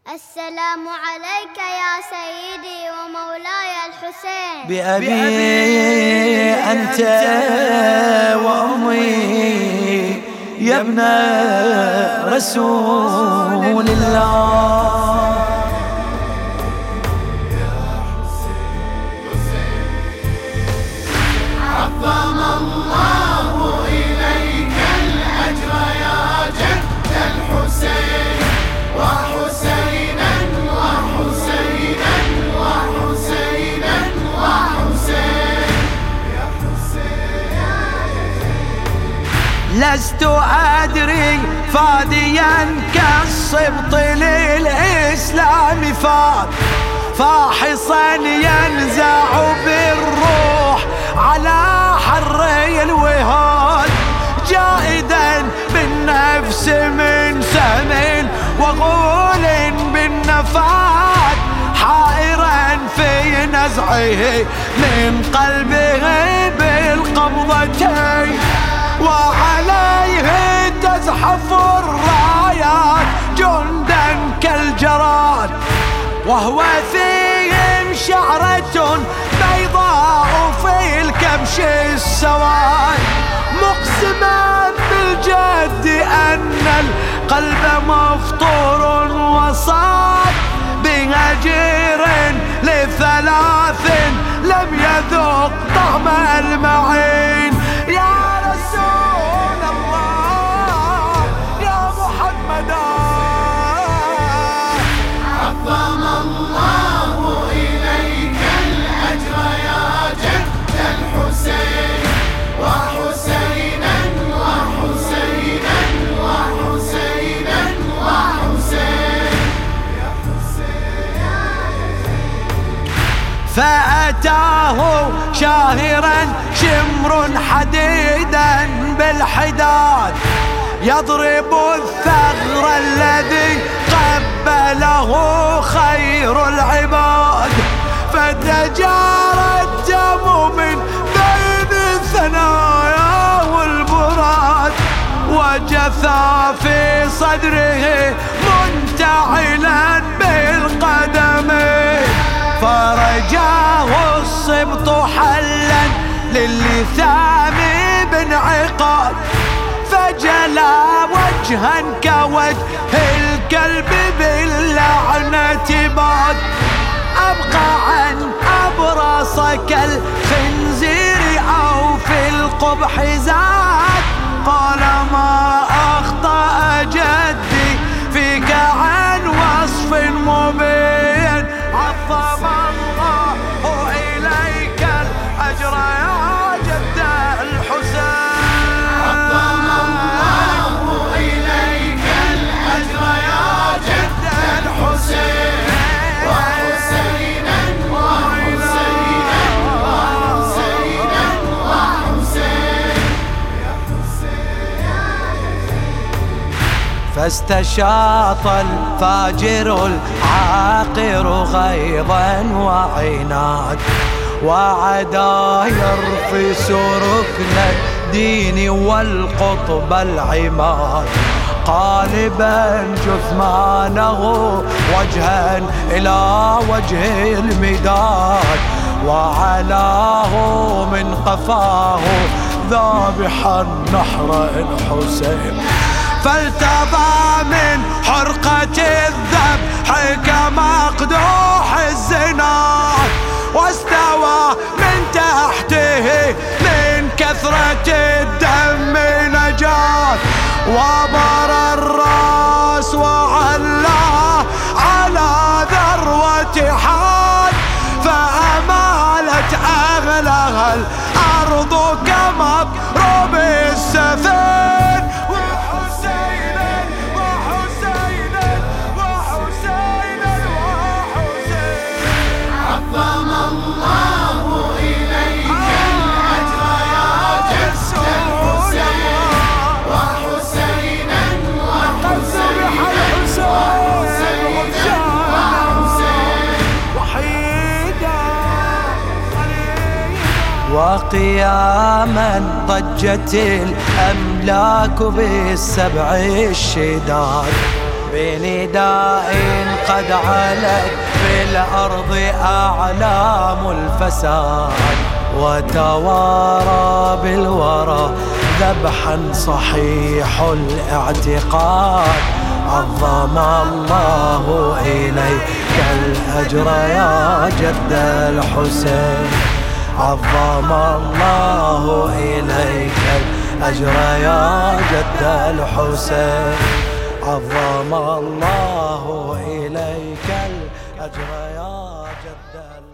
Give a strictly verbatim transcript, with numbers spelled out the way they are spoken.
السلام عليك يا سيدي ومولاي الحسين. بأبي أنت وأمي يا ابن رسول الله. عظم الله إليك الأجر يا جد الحسين، وحسينا وحسينا وحسينا وحسين يا حسين. لست أدري فاديا كالصبط للإسلام فاد، فاحصا ينزع بالروح على حري الوهاد، جائدا بالنفس من سم وغول بالنفاد، حائرا في نزعه من قلبه بالقبضتين، وعليه تزحف الرايات جندا كالجراد، وهو فيهم شعرة بيضاء في الكبش السواد، مقسما بالجد أن القلب مفطور وصاد، بهجير لثلاث لم يذوق طعم المعين. يا رسول الله يا محمدا، عظم الله إليك الأجر يا جد الحسين، وحسينا وحسينا وحسينا وحسين يا حسين. فأتاه شاهرا شمر حديدا بالحداد، يضرب الثغر الذي قبله خير العباد، فتجارى الدم من بين الثنايا والبراد، وجثى في صدره منتعلا بالقدمين، فرجاه الصبط حلا للثام بانعقاد، فجلى وجها كوجه الكلب باللعنة باد، أبقى عن أبرص كالخنزير أو في القبح زاد، قال ما أخطأ جدي فيك عن وصف مبين. عظم الله إليك الأجر يا جد الحسين، عظم الله إليك الأجر يا جد الحسين، وحسينا وحسينا وحسينا وحسين يا حسين. فاستشاط الفاجر العاقر غيظا وعناد، وعدا يرفس ركن الدين والقطب العماد، قالبا جثمانه وجها إلى وجه المداد، وعلاه من قفاه ذابحا نحر الحسين، فالتضى من حرقة الذبح كمقدوح الزناد، واستوى من تحته من كثرة الدم نجاة، وبر الراس وعلاه على ذروة حاد، فأمالت أغلها الأرض كمضروب السفين. وحسينا وحسينا وحسينا وحسين. عظم الله إليك الأجر يا جد الحسين، وحسينا وحسينا وحسينا وحسين وحيدا وقياما ضجت الأملاك بالسبع الشداد، بنداء قد علت في الأرض أعلام الفساد وتوارى بالورى ذبحا صحيح الاعتقاد. عظم الله إليك الأجر يا جد الحسين، عظم الله إليك الأجر يا جد الحسين، عظم الله إليك الأجر يا جد الحسين.